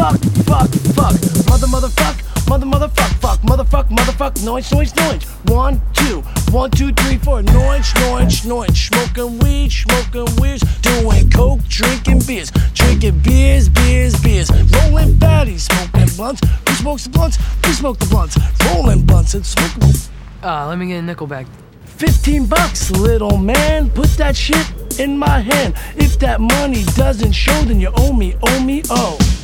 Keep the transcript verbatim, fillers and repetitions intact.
fuck, fuck, fuck. Mother, motherfuck, mother, motherfuck, fuck, motherfuck, motherfuck, noise, noise, noise. One, two, one, two, three, four. Noise, noise, noise. Smoking weed, smoking weeds. Doing coke, drinking beers. Drinking beers, beers, beers. Rolling fatties, smoking blunts. Who smokes the blunts? We smoke the blunts. Rolling blunts and smoking. Uh, let me get a nickel back. Fifteen bucks, little man. Put that shit in my hand. If that money doesn't show, then you owe me, owe me, oh.